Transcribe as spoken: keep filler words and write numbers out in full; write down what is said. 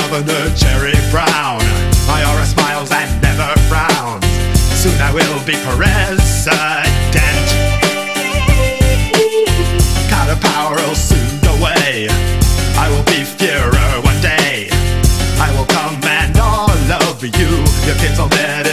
Governor Jerry Brown. My aura smiles and never frowns. Soon I will be president. Kind of power will soon go away. I will be Führer one day. I will command all of you. Your kids will let